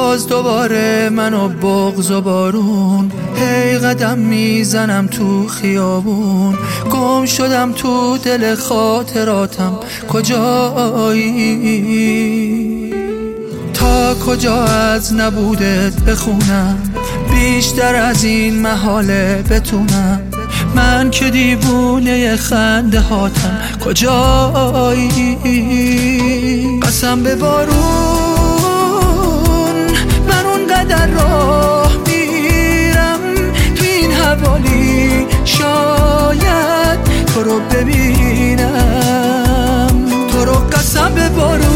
باز دوباره منو بغض و بارون، هی قدم میزنم تو خیابون، گم شدم تو دل خاطراتم، کجایی؟ تا کجا از نبودت بخونم، بیشتر از این محاله بتونم، من که دیوونه خنده هاتم، کجایی؟ قسم به بارون من اونقدر راه میرم تو این حوالی، شاید تو رو ببینم، تو رو. قسم به بارون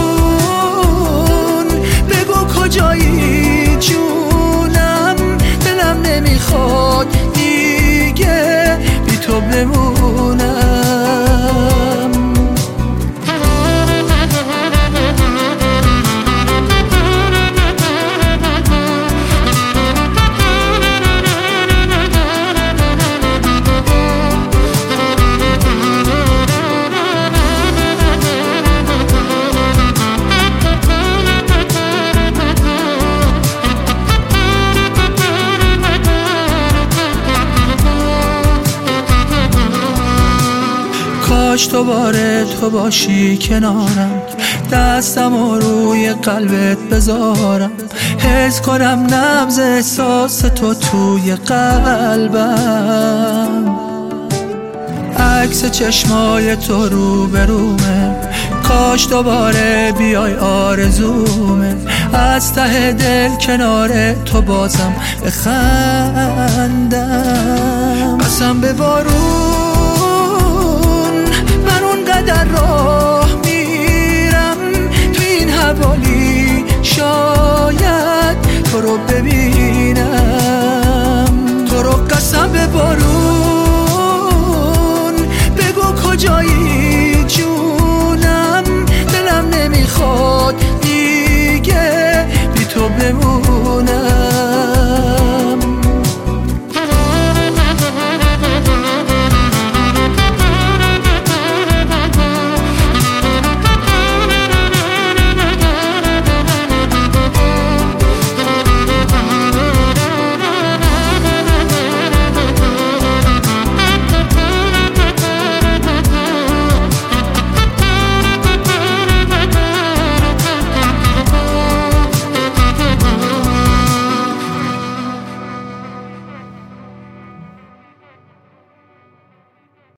بگو کجایی جونم، دلم نمیخواد دیگه بی تو بمونم. کاش دوباره تو باشی کنارم، دستم روی قلبت بذارم، حس کنم نبض احساس تو توی قلبم، عکس چشمای تو رو برومه، کاش دوباره بیای آرزومه، از ته دل کنار تو بازم بخندم. قسم به بارون من اونقدر راه میرم تو این حوالی،